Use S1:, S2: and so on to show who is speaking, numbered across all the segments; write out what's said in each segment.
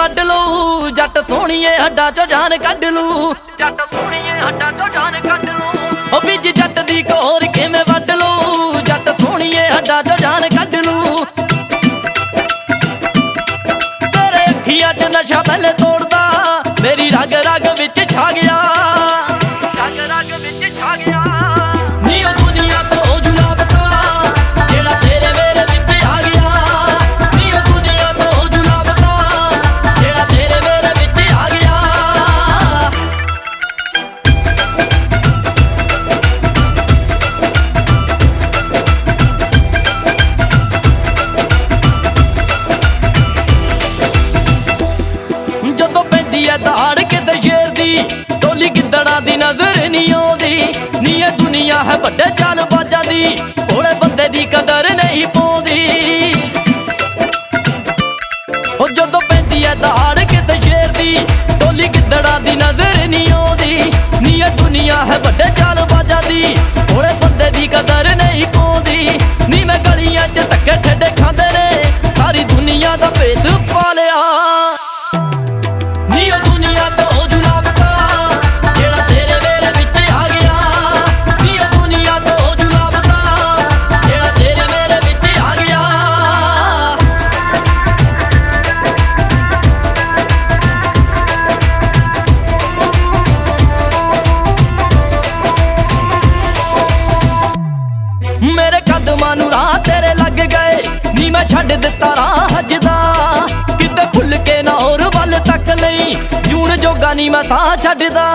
S1: ਵੱਢ ਲੂ ਜੱਟ ਸੋਹਣੀਏ ਹੱਡਾਂ ਚੋਂ ਜਾਨ ਕੱਢ ਲੂ ਜੱਟ ਸੋਹਣੀਏ ਹੱਡਾਂ ਚੋਂ ਜਾਨ ਕੱਢ ਲੂ। ਉਹ ਵਿੱਚ ਜੱਟ ਦੀ ਕੋਰ ਕਿਵੇਂ ਵੱਢ ਲੂ ਜੱਟ ਸੋਹਣੀਏ ਹੱਡਾਂ ਚੋਂ ਜਾਨ ਕੱਢ ਲੂ। ਤੇਰੇ ਅੱਖੀਆਂ 'ਚ ਨਸ਼ਾ ਪਹਿਲੇ ਤੋੜਦਾ ਮੇਰੀ ਰਗ ਰਗ ਵਿੱਚ ਛਾ ਗਿਆ ਰਗ ਰਗ ਵਿੱਚ ਛਾ ਗਿਆ। ਨੀ ਉਹ ਦੁਨੀਆ ਤੋਂ ਜੁਲਾ ਬਤਾ ਜਿਹੜਾ ਤੇਰੇ ਮੇਰੇ ਵਿੱਚ ਆ ਗਿਆ। ਨੀ ਉਹ ਦੁਨੀਆ ਤੋਂ ਜੁਲਾ ਬਤਾ ਜਿਹੜਾ ਤੇਰੇ ਮੇਰੇ ਵਿੱਚ ਆ ਗਿਆ। ਜਦੋਂ ਪੈਂਦੀ ਐ ਦਹਾੜ ਕਿਸੇ ਸ਼ੇਰ ਦੀ ਟੋਲੀ ਗਿੱਦੜਾਂ ਦੀ ਨਜ਼ਰ ਨਹੀਂ ਆਉਂਦੀ। ਨੀ ਇਹ ਦੁਨੀਆ ਹੈ ਵੱਡੇ ਚਾਲਬਾਜ਼ਾਂ ਦੀ ਭੋਲੇ ਬੰਦੇ ਦੀ ਕਦਰ ਨਹੀਂ ਪਾਉਂਦੀ। ਉਹ ਜਦੋਂ ਪੈਂਦੀ ਐ ਦਹਾੜ ਕਿਸੇ ਸ਼ੇਰ ਦੀ ਟੋਲੀ ਗਿੱਦੜਾਂ ਦੀ ਨਜ਼ਰ ਨਹੀਂ ਆਉਂਦੀ। ਨੀ ਇਹ ਦੁਨੀਆ ਹੈ ਵੱਡੇ ਚਾਲਬਾਜ਼ਾਂ ਦੀ ਭੋਲੇ ਬੰਦੇ ਦੀ ਕਦਰ ਨਹੀਂ ਪਾਉਂਦੀ। ਨੀ ਮੈਂ ਗਲੀਆਂ 'ਚ ਧੱਕੇ ਠੇਡੇ ਖਾਂਦੇ ਨੇ ਸਾਰੀ ਦੁਨੀਆ ਦਾ ਭੇਦ ਪਾ ਲਿਆ। ਨੀ ਉਹ ਦੁਨੀਆ ਤੋਂ ਜੁਲਾ ਬਤਾ ਜਿਹੜਾ ਤੇਰੇ ਮੇਰੇ ਵਿੱਚ ਆ ਗਿਆ। ਨੀ ਉਹ ਦੁਨੀਆ ਤੋਂ ਜੁਲਾ ਬਤਾ ਜਿਹੜਾ ਤੇਰੇ ਮੇਰੇ ਵਿੱਚ ਆ ਗਿਆ। ਮੇਰੇ ਕਦਮਾਂ ਨੂੰ ਰਾਹ ਤੇਰੇ ਲੱਗ ਗਏ ਨੀ ਮੈਂ ਛੱਡ ਦਿੱਤਾ ਰਾਹ ਹੱਜਦਾ। ਕਿਤੇ ਭੁੱਲ ਕੇ ਨਾ ਹੋਰ ਵੱਲ ਤੱਕ ਲਈ ਜੂਣ ਜੋਗਾ ਨੀ ਮੈਂ ਸਾਹ ਛੱਡਦਾ।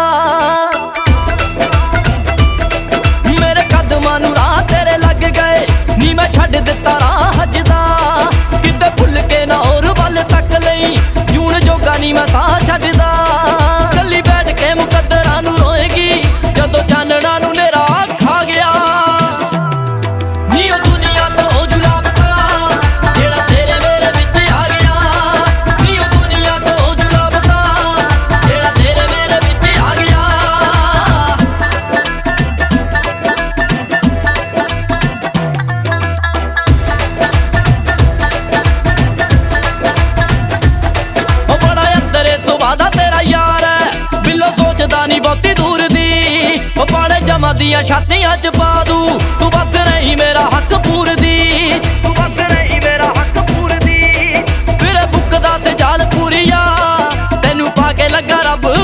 S1: ਮੇਰੇ ਕਦਮਾਂ ਨੂੰ ਰਾਹ ਤੇਰੇ ਲੱਗ ਗਏ ਨੀ ਮੈਂ ਛੱਡ ਦਿੱਤਾ ਰਾਹ ਹੱਜਦਾ। ਕਿਤੇ ਭੁੱਲ ਕੇ ਨਾ ਹੋਰ ਵੱਲ ਤੱਕ ਲਈ ਜੂਣ ਜੋਗਾ ਨੀ ਮੈਂ ਸਾਹ ਛੱਡਦਾ। ਕੱਲੀ ਬੈਠ ਕੇ ਮੁਕੱਦਰਾਂ ਨੂੰ ਰੋਏਗੀ ਜਦੋਂ ਚਾਨਣਾ ਨੂੰ ਨੇਰਾ ਖਾ ਗਿਆ। ਨੀ ਉਹ ਦੁਨੀਆ ਤੋਂ ਜੁਲਾ ਬਤਾ ਜਿਹੜਾ ਤੇਰੇ ਮੇਰੇ ਵਿੱਚ ਆ ਗਿਆ। ਨੀ ਉਹ ਦੁਨੀਆ ਤੋਂ ਜੁਲਾ ਬਤਾ ਜਿਹੜਾ ਤੇਰੇ ਮੇਰੇ ਵਿੱਚ ਆ ਗਿਆ। ਉਹ ਬੜਾ ਅੰਦਰੇ ਸੁਭਾਅ ਦਾ ਤੇਰਾ ਯਾਰ ਹੈ ਬਿੱਲੋ ਸੋਚਦਾ ਨੀ ਬਹੁਤੀ ਦੂਰ ਦੀ। ਉਹ ਬਾੜੇ ਜਮਾਂ ਦੀਆਂ ਛਾਤੀਆਂ 'ਚ ਪਾ ਦੂ ਤੂੰ ਬਸ ਨਹੀਂ ਮੇਰਾ ਹੱਕ ਪੂਰਦੀ। ਤੂੰ ਬਸ ਨਹੀਂ ਮੇਰਾ ਹੱਕ ਪੂਰਦੀ। ਫਿਰ ਬੁੱਕਦਾ ਤੇ ਜਾਲ ਪੂਰੀਆ ਤੈਨੂੰ ਪਾ ਕੇ ਲੱਗਾ ਰੱਬ